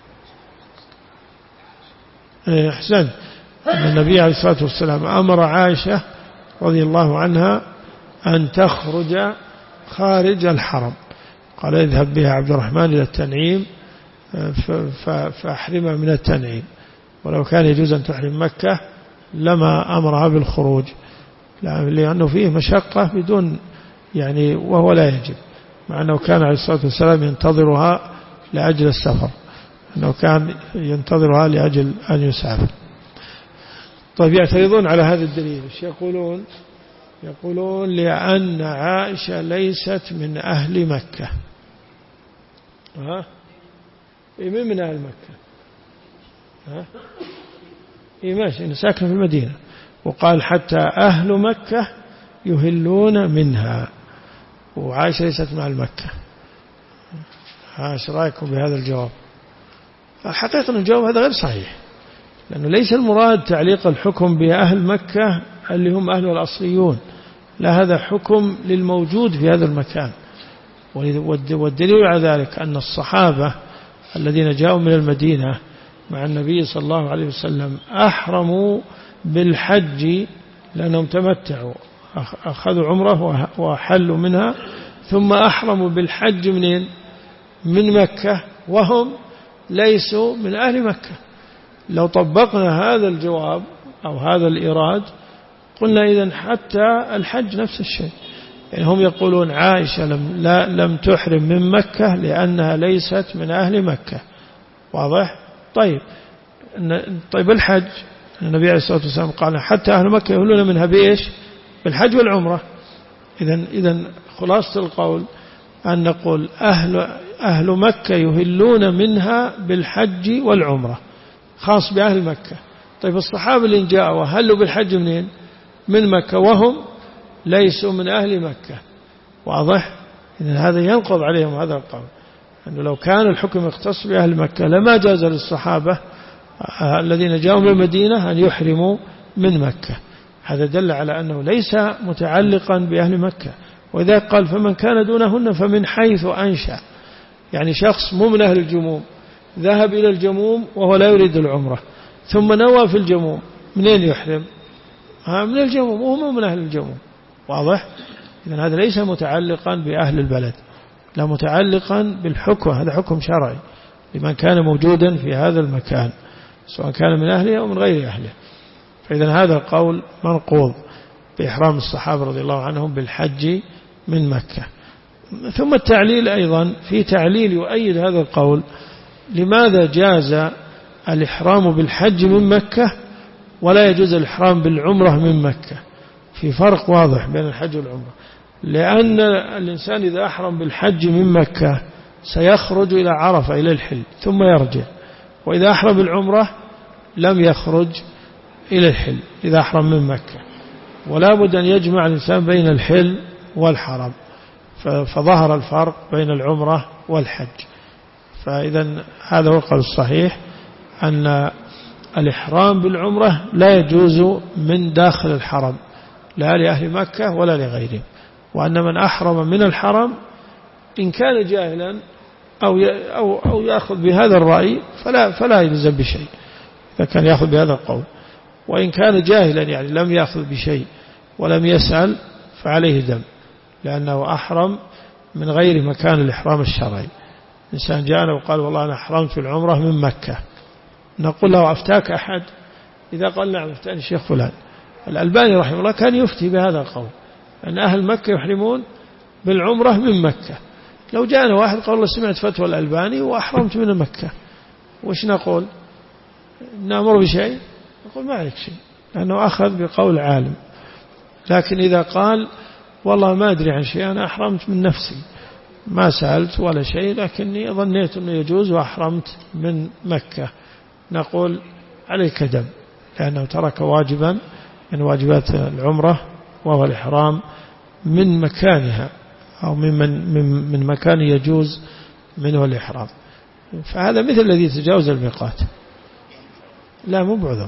أحسن. أن النبي عليه الصلاة والسلام أمر عائشة رضي الله عنها أن تخرج خارج الحرم، قال اذهب بها عبد الرحمن إلى التنعيم فأحرمها من التنعيم، ولو كان يجوز أن تحرم مكة لما أمرها بالخروج، لأنه فيه مشقة بدون يعني وهو لا يجب، مع أنه كان عليه الصلاة والسلام ينتظرها لأجل السفر، أنه كان ينتظرها لأجل أن يسافر. طيب يعترضون على هذا الدليل. ايش يقولون؟ يقولون لأن عائشة ليست من أهل مكة. من أهل مكة؟ ماشي، ساكن في المدينة، وقال حتى أهل مكة يهلون منها، وعائشة ليست من أهل مكة. ايش رأيكم بهذا الجواب؟ الحقيقة أن الجواب هذا غير صحيح، لأنه ليس المراد تعليق الحكم بأهل مكة اللي هم أهل الأصليون، لا، هذا حكم للموجود في هذا المكان. والدليل على ذلك أن الصحابة الذين جاءوا من المدينة مع النبي صلى الله عليه وسلم أحرموا بالحج لأنهم تمتعوا، أخذوا عمره وحلوا منها، ثم أحرموا بالحج من مكة وهم ليسوا من أهل مكة. لو طبقنا هذا الجواب أو هذا الإيراد قلنا إذن حتى الحج نفس الشيء. يعني هم يقولون عائشة لم تحرم من مكة لأنها ليست من أهل مكة. واضح؟ طيب الحج، النبي عليه الصلاة والسلام قال حتى أهل مكة يهلون منها بإيش؟ بالحج والعمرة. إذن خلاصة القول أن نقول أهل مكة يهلون منها بالحج والعمرة، خاص بأهل مكة. طيب الصحابة اللي جاءوا وهلوا بالحج منين؟ من مكة وهم ليسوا من أهل مكة. واضح؟ إذن هذا ينقض عليهم هذا القول، أنه لو كان الحكم يختص بأهل مكة لما جاز للصحابة الذين جاءوا من المدينة أن يحرموا من مكة. هذا دل على أنه ليس متعلقا بأهل مكة. وإذا قال فمن كان دونهن فمن حيث أنشأ، يعني شخص مو من أهل الجموم ذهب إلى الجموم وهو لا يريد العمرة ثم نوى في الجموم، منين يحرم؟ من الجموم وهو من أهل الجموم. واضح؟ إذن هذا ليس متعلقا بأهل البلد، لا، متعلقا بالحكم، هذا حكم شرعي لمن كان موجودا في هذا المكان سواء كان من أهله أو من غير أهله. فإذن هذا القول منقوض بإحرام الصحابة رضي الله عنهم بالحج من مكة. ثم التعليل أيضا، في تعليل يؤيد هذا القول. لماذا جاز الإحرام بالحج من مكة ولا يجوز الإحرام بالعمرة من مكة؟ في فرق واضح بين الحج والعمرة. لأن الإنسان إذا أحرم بالحج من مكة سيخرج إلى عرفة إلى الحل ثم يرجع، وإذا أحرم بالعمرة لم يخرج إلى الحل إذا أحرم من مكة، ولا بد أن يجمع الإنسان بين الحل والحرم. فظهر الفرق بين العمرة والحج. فإذا هذا هو القول الصحيح، أن الإحرام بالعمرة لا يجوز من داخل الحرم، لا لأهل مكة ولا لغيرهم، وأن من أحرم من الحرم إن كان جاهلا أو يأخذ بهذا الرأي فلا يلزم بشيء إذا كان يأخذ بهذا القول، وإن كان جاهلا يعني لم يأخذ بشيء ولم يسأل فعليه دم، لأنه أحرم من غير مكان الإحرام الشرعي. إنسان جاءنا وقال والله أنا أحرمت في العمرة من مكة، نقول له أفتاك أحد؟ إذا قال نعم أفتاني الشيخ فلان. الألباني رحمه الله كان يفتي بهذا القول، أن أهل مكة يحرمون بالعمرة من مكة. لو جاءنا واحد قال الله سمعت فتوى الألباني وأحرمت من مكة، وش نقول؟ نأمر بشيء؟ نقول ما عليك شيء، لأنه أخذ بقول عالم. لكن إذا قال والله ما أدري عن شيء، أنا أحرمت من نفسي، ما سألت ولا شيء، لكني ظنيت أنه يجوز وأحرمت من مكة، نقول عليك دم، لأنه ترك واجبا من واجبات العمرة وهو الإحرام من مكانها، أو من مكان يجوز منه الإحرام. فهذا مثل الذي تجاوز الميقات. لا مو بعذر.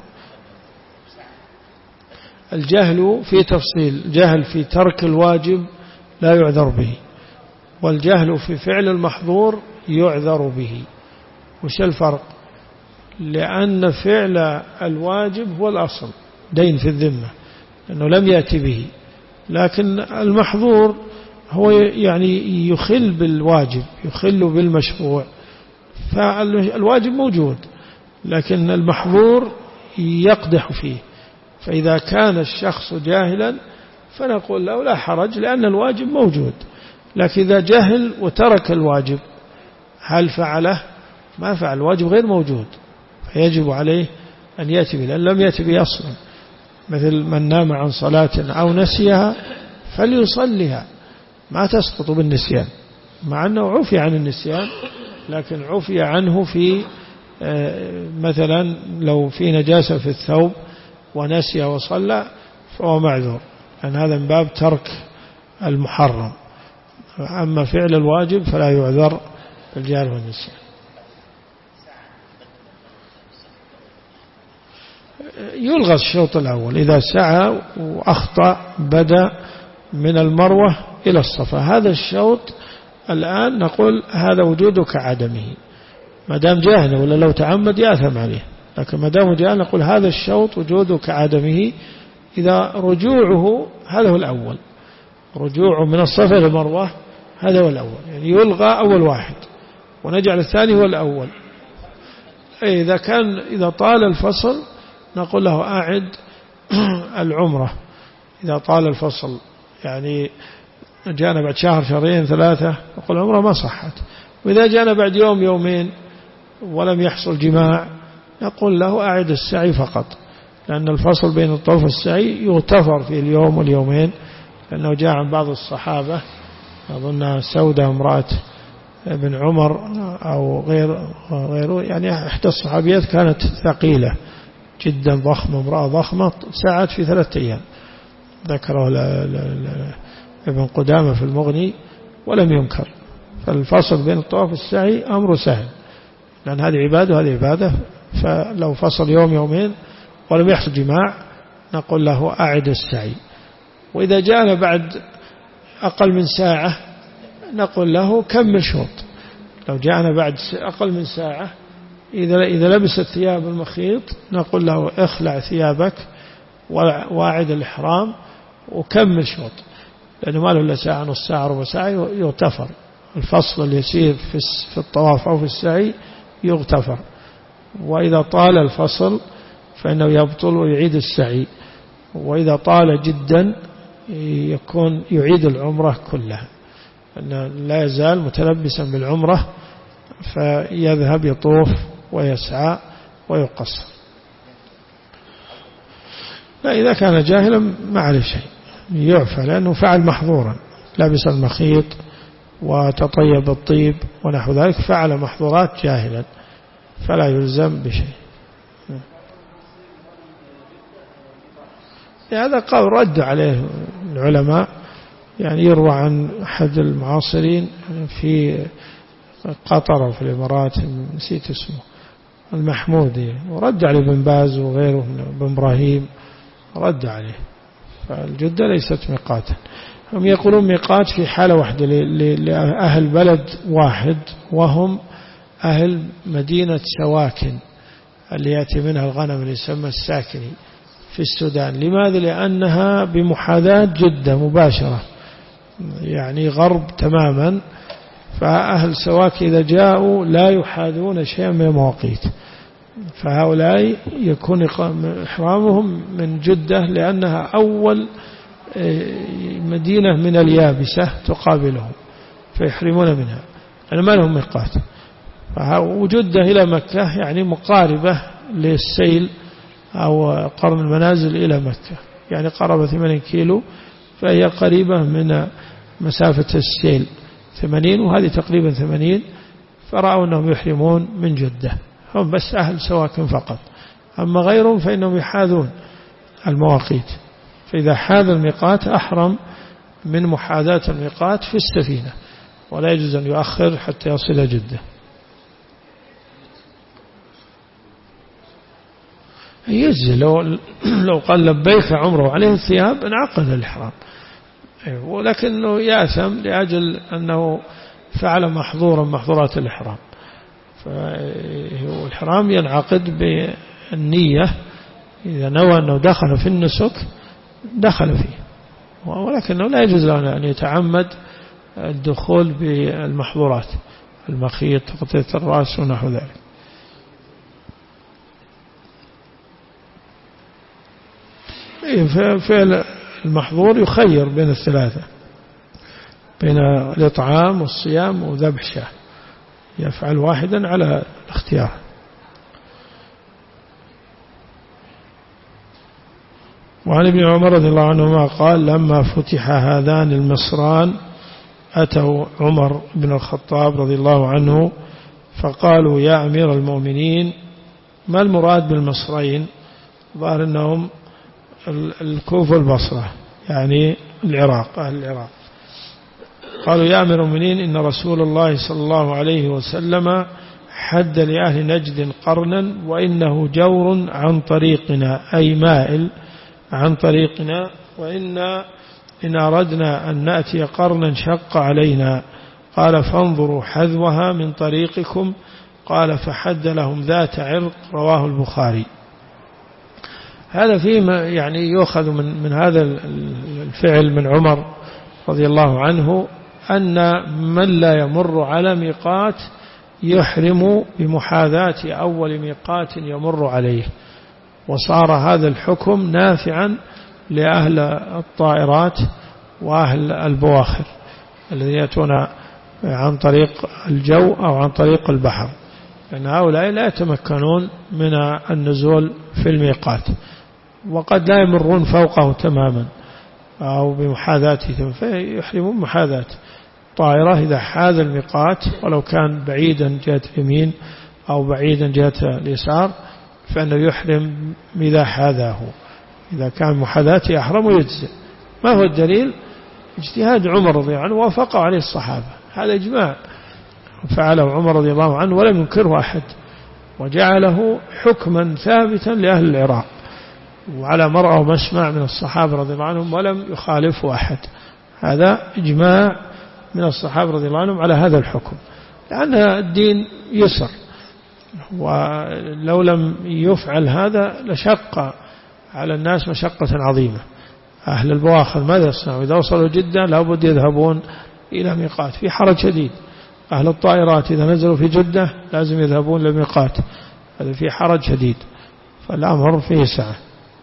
الجهل في تفصيل، جهل في ترك الواجب لا يعذر به، والجهل في فعل المحظور يعذر به. وش الفرق؟ لأن فعل الواجب هو الأصل، دين في الذمة، لأنه لم يأتي به، لكن المحظور هو يعني يخل بالواجب، يخل بالمشروع. فالواجب موجود لكن المحظور يقدح فيه. فإذا كان الشخص جاهلا فنقول له لا حرج، لأن الواجب موجود. لكن إذا جهل وترك الواجب هل فعله؟ ما فعل، الواجب غير موجود، فيجب عليه أن يأتي به، لأن لم يأتي به أصلا. مثل من نام عن صلاة أو نسيها فليصليها، ما تسقط بالنسيان، مع أنه عفي عن النسيان، لكن عفي عنه في مثلا لو في نجاسة في الثوب ونسي وصلى فهو معذور، لأن هذا من باب ترك المحرم. أما فعل الواجب فلا يعذر بالجهل والنسيان. يلغى الشوط الأول إذا سعى وأخطأ بدأ من المروة إلى الصفا، هذا الشوط الآن نقول هذا وجوده كعدمه، ما دام جاهل، ولا لو تعمد يأثم عليه، لكن ما دام جاهل نقول هذا الشوط وجوده كعدمه. إذا رجوعه هذا هو الأول، رجوعه من الصفا إلى المروة هذا هو الأول، يعني يلغى أول واحد ونجعل الثاني هو الأول. إذا طال الفصل نقول له أعد العمرة. إذا طال الفصل يعني جاءنا بعد شهر شهرين ثلاثة نقول العمرة ما صحت. وإذا جاءنا بعد يوم يومين ولم يحصل جماع نقول له أعد السعي فقط، لأن الفصل بين الطواف والسعي يغتفر في اليوم واليومين، لأنه جاء عن بعض الصحابة، أظن سودة امرأة ابن عمر أو غيره، يعني إحدى الصحابيات كانت ثقيلة جدا ضخمة، امرأة ضخمة، ساعت في 3 أيام، ذكره ابن قدامة في المغني ولم ينكر. فالفصل بين الطواف والسعي أمر سهل، لأن هذه عبادة وهذه عبادة، فلو فصل يوم يومين ولم يحصل جماع نقول له أعد السعي. وإذا جاءنا بعد أقل من ساعة نقول له كمل شوط. لو جاءنا بعد أقل من ساعة إذا لبس الثياب المخيط نقول له اخلع ثيابك واعد الإحرام وكمل شوط، لأنه ما له إلا ساعة، نص ساعة، ربع ساعة يغتفر. الفصل اللي يصير في الطواف أو في السعي يغتفر. وإذا طال الفصل فإنه يبطل ويعيد السعي، وإذا طال جدا يكون يعيد العمرة كلها، أنه لا يزال متلبسا بالعمرة فيذهب يطوف ويسعى ويقصر. إذا كان جاهلا ما عليه شيء يعفى، لأنه فعل محظورا، لبس المخيط وتطيب الطيب ونحو ذلك، فعل محظورات جاهلا فلا يلزم بشيء. هذا قول رد عليه العلماء يعني يروى عن أحد المعاصرين في قطر أو في الإمارات، نسيت اسمه، المحمودي، ورد عليه بن باز وغيره بن إبراهيم، رد عليه. فالجدة ليست ميقاتا. هم يقولون ميقات في حالة واحدة لأهل بلد واحد، وهم أهل مدينة سواكن اللي يأتي منها الغنم اللي يسمى الساكني في السودان. لماذا؟ لأنها بمحاذاة جدة مباشرة، يعني غرب تماما. فأهل سواكن إذا جاءوا لا يحاذون شيئا من المواقيت، فهؤلاء يكون إحرامهم من جدة لأنها أول مدينة من اليابسة تقابلهم، فيحرمون منها، يعني ما لهم ميقات. وجدة إلى مكة يعني مقاربة للسيل أو قرن المنازل إلى مكة، يعني قرابة 80 كيلو، فهي قريبة من مسافة السيل 80، وهذه تقريبا 80. فرأوا أنهم يحرمون من جدة، هم بس أهل سواكن فقط. أما غيرهم فإنهم يحاذون المواقيت، فإذا حاذ الميقات أحرم من محاذاة الميقات في السفينة، ولا يجوز أن يؤخر حتى يصل جدة. يجزي لو قال لبيك عمره عليه الثياب انعقد الإحرام، ولكنه يأثم لأجل أنه فعل محظورات الإحرام. فالإحرام ينعقد بالنية، إذا نوى أنه دخل في النسك دخل فيه، ولكنه لا يجوز له أن يتعمد الدخول بالمحظورات، المخيط، تغطية الرأس ونحو ذلك. فعل المحظور يخير بين الثلاثة، بين الإطعام والصيام وذبح شاة، يفعل واحدا على الاختيار. وعن ابن عمر رضي الله عنهما قال لما فتح هذان المصران أتوا عمر بن الخطاب رضي الله عنه فقالوا يا أمير المؤمنين ما المراد بالمصرين؟ ظهر أنهم الكوفة والبصرة، يعني العراق، أهل العراق. قالوا يا أمير المؤمنين إن رسول الله صلى الله عليه وسلم حد لأهل نجد قرنا وإنه جور عن طريقنا، أي مائل عن طريقنا، إن أردنا أن نأتي قرنا شق علينا. قال فانظروا حذوها من طريقكم. قال فحد لهم ذات عرق، رواه البخاري. هذا فيه يعني يؤخذ من هذا الفعل من عمر رضي الله عنه أن من لا يمر على ميقات يحرم بمحاذاة أول ميقات يمر عليه. وصار هذا الحكم نافعا لأهل الطائرات وأهل البواخر الذين يأتون عن طريق الجو أو عن طريق البحر، لأن هؤلاء لا يتمكنون من النزول في الميقات، وقد لا يمرون فوقه تماما أو بمحاذاته، فيحرمون محاذاة طائرة إذا حاذ الميقات، ولو كان بعيدا جهة اليمين أو بعيدا جهة اليسار فإنه يحرم إذا حاذاه. إذا كان محاذاته يحرم ويجزئ. ما هو الدليل؟ اجتهاد عمر رضي الله عنه وافقه عليه الصحابة، هذا إجماع فعله عمر رضي الله عنه ولم ينكره أحد، وجعله حكما ثابتا لأهل العراق، وعلى مرأى ومسمع من الصحابة رضي الله عنهم ولم يخالفه أحد. هذا إجماع من الصحابة رضي الله عنهم على هذا الحكم، لأن الدين يسر، ولو لم يفعل هذا لشق على الناس مشقة عظيمة. أهل البواخر ماذا يصنعوا؟ إذا وصلوا جدة لابد يذهبون إلى ميقات، في حرج شديد. أهل الطائرات إذا نزلوا في جدة لازم يذهبون لميقات، هذا في حرج شديد، فالأمر فيه سعة.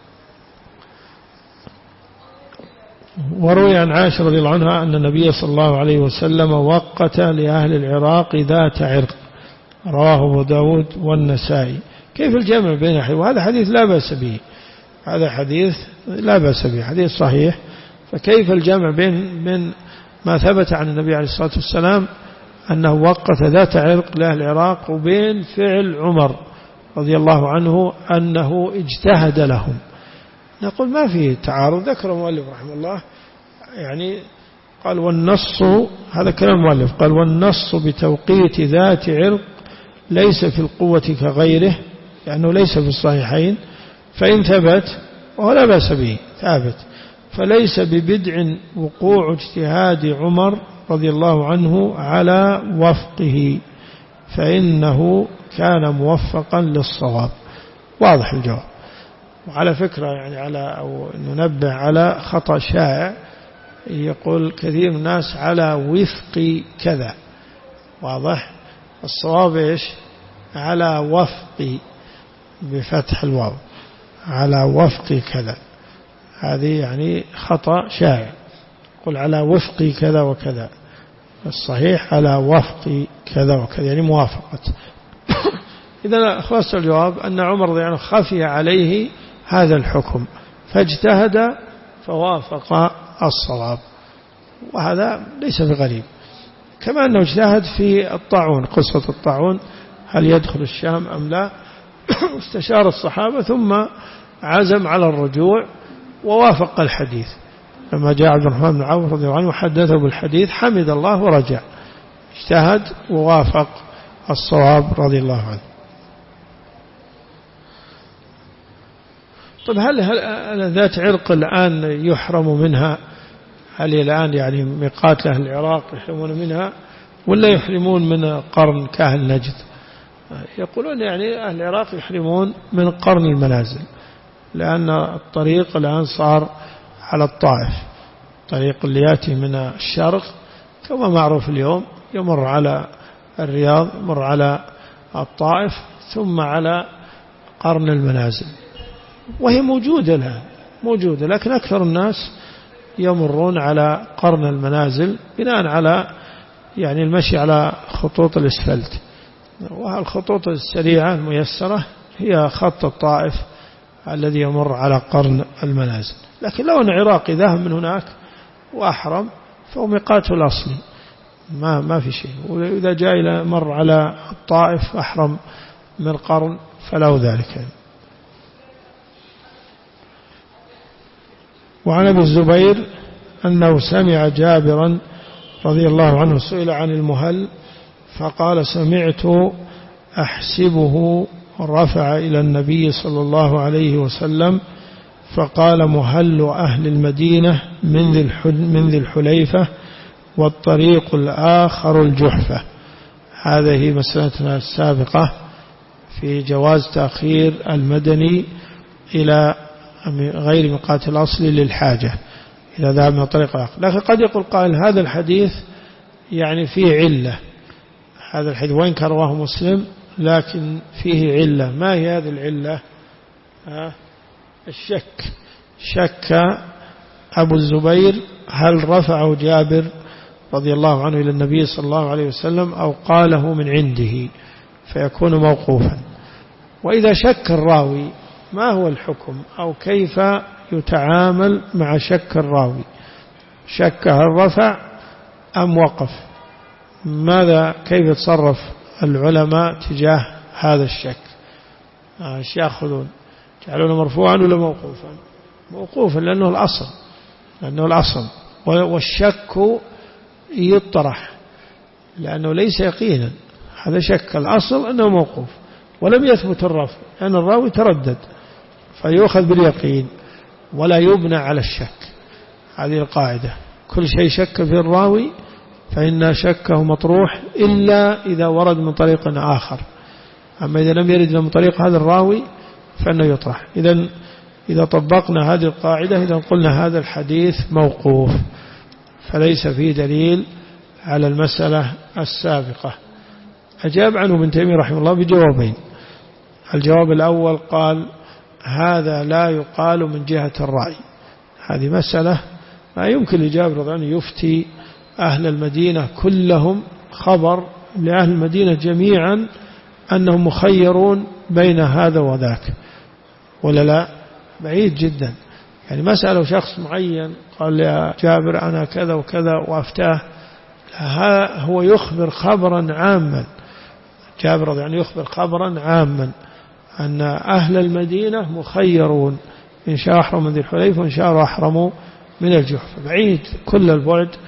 وروي عن عائشة رضي الله عنها أن النبي صلى الله عليه وسلم وقت لأهل العراق ذات عرق، رواه أبو داود والنسائي. كيف الجمع بين الحديث؟ وهذا حديث لا بأس به، هذا حديث لا بأس به، حديث صحيح. فكيف الجمع بين ما ثبت عن النبي عليه الصلاة والسلام أنه وقت ذات عرق لأهل العراق وبين فعل عمر رضي الله عنه أنه اجتهد لهم؟ نقول ما في تعارض. ذكر المؤلف رحمه الله يعني قال والنص، هذا كلام المؤلف، قال والنص بتوقيت ذات عرق ليس في القوة كغيره، لأنه ليس في الصحيحين، فإن ثبت ولا بأس به ثابت، فليس ببدع وقوع اجتهاد عمر رضي الله عنه على وفقه، فإنه كان موفقا للصواب. واضح الجواب. وعلى فكرة يعني أو ننبه على خطأ شائع، يقول كثير من الناس على وفق كذا. واضح. الصواب إيش؟ على وفق بفتح الواو، على وفق كذا. هذه يعني خطأ شائع، قل على وفق كذا وكذا. الصحيح على وفق كذا وكذا، يعني موافقة. إذا خلاص الجواب أن عمر رضي الله عنه خفي عليه هذا الحكم فاجتهد فوافق الصواب، وهذا ليس بغريب. كما أنه اجتهد في الطاعون، قصة الطاعون هل يدخل الشام أم لا، استشار الصحابة ثم عزم على الرجوع ووافق الحديث. لما جاء عبد الرحمن بن عوف رضي الله عنه وحدثه بالحديث حمد الله ورجع، اجتهد ووافق الصواب رضي الله عنه. طيب هل ذات عرق الآن يحرم منها؟ هل الآن يعني ميقات أهل العراق يحرمون منها ولا يحرمون من قرن كاهل نجد؟ يقولون يعني أهل العراق يحرمون من قرن المنازل، لأن الطريق الآن صار على الطائف، طريق اللي يأتي من الشرق كما معروف اليوم يمر على الرياض، يمر على الطائف، ثم على قرن المنازل، وهي موجودة الآن موجودة، لكن أكثر الناس يمرون على قرن المنازل بناء على يعني المشي على خطوط الإسفلت، والخطوط السريعة الميسرة هي خط الطائف الذي يمر على قرن المنازل. لكن لو أن عراقي ذهب من هناك وأحرم فهو ميقاته الأصلي، ما في شيء. وإذا جاء إلى مر على الطائف أحرم من قرن فله ذلك. وعن أبي الزبير أنه سمع جابرا رضي الله عنه سئل عن المهل فقال سمعت أحسبه رفع إلى النبي صلى الله عليه وسلم فقال مهل أهل المدينة من ذي الحليفة والطريق الآخر الجحفة. هذه مسألتنا السابقة في جواز تأخير المدني إلى غير ميقات الأصل للحاجة إذا ذهب من الطريق الآخر. لكن قد يقول قائل هذا الحديث يعني فيه علة، هذا الحديث وإن كان رواه مسلم لكن فيه علة. ما هي هذه العلة؟ الشك. شك أبو الزبير هل رفعه جابر رضي الله عنه إلى النبي صلى الله عليه وسلم أو قاله من عنده فيكون موقوفا. وإذا شك الراوي ما هو الحكم أو كيف يتعامل مع شك الراوي؟ شك هل رفع أم وقف؟ ماذا كيف يتصرف العلماء تجاه هذا الشك؟ ايش يأخذون؟ جعلونه مرفوعا ولا موقوفا؟ موقوفا لأنه الأصل والشك يطرح لأنه ليس يقينا، هذا شك. الأصل أنه موقوف ولم يثبت الرفع لأن الراوي تردد، فيؤخذ باليقين ولا يبنى على الشك. هذه القاعدة، كل شيء شك في الراوي فإن شكه مطروح إلا إذا ورد من طريق آخر، أما إذا لم يرد من طريق هذا الراوي فإنه يطرح. إذا طبقنا هذه القاعدة إذا قلنا هذا الحديث موقوف فليس فيه دليل على المسألة السابقة. أجاب عنه ابن تيمية رحمه الله بجوابين. الجواب الأول قال هذا لا يقال من جهة الرأي، هذه مسألة ما يمكن لجابر رضي الله عنه يفتي أهل المدينة كلهم، خبر لأهل المدينة جميعا أنهم مخيرون بين هذا وذاك، ولا لا؟ بعيد جدا. يعني مسألة شخص معين قال يا جابر أنا كذا وكذا وأفتاه، هو يخبر خبرا عاما. جابر رضي الله عنه يخبر خبرا عاما أن أهل المدينة مخيرون، إن شاء أحرموا من ذي الحليفة وإن شاء أحرموا من الجحفة. بعيد كل البعد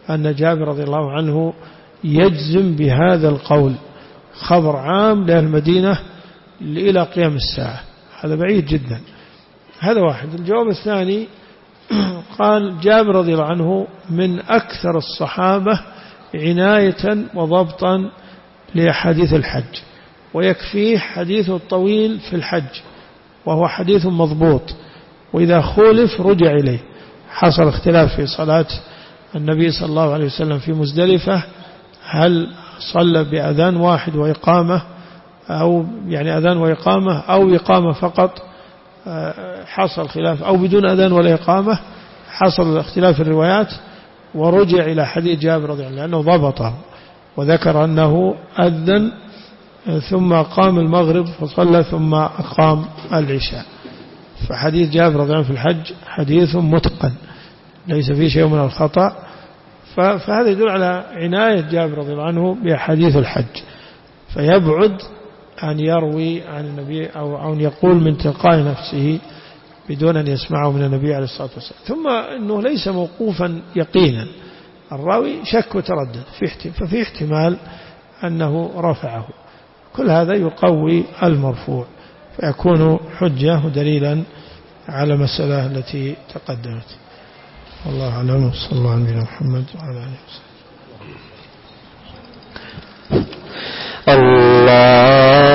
أن جابر رضي الله عنه يجزم بهذا القول، خبر عام لأهل المدينة إلى قيام الساعة، هذا بعيد جدا. هذا واحد. الجواب الثاني قال جابر رضي الله عنه من أكثر الصحابة عناية وضبطا لحديث الحج، ويكفيه حديثه الطويل في الحج وهو حديث مضبوط، وإذا خولف رجع إليه. حصل اختلاف في صلاة النبي صلى الله عليه وسلم في مزدلفة، هل صلى بأذان واحد وإقامة، أو يعني أذان وإقامة، أو إقامة فقط، حصل خلاف، أو بدون أذان ولا إقامة، حصل اختلاف الروايات، ورجع إلى حديث جابر رضي الله عنه لأنه ضبطه، وذكر أنه أذن ثم قام المغرب فصلى ثم أقام العشاء. فحديث جابر رضي الله عنه في الحج حديث متقن ليس فيه شيء من الخطأ، فهذا يدل على عناية جابر رضي الله عنه بحديث الحج، فيبعد أن يروي عن النبي أو أن يقول من تلقاء نفسه بدون أن يسمعه من النبي عليه الصلاة والسلام. ثم أنه ليس موقوفا يقينا، الراوي شك وتردد ففي احتمال أنه رفعه، كل هذا يقوي المرفوع فيكون حجة ودليلا على المسألة التي تقدمت. والله أعلم، صلى الله على نبينا محمد وعلى آله وسلم. الله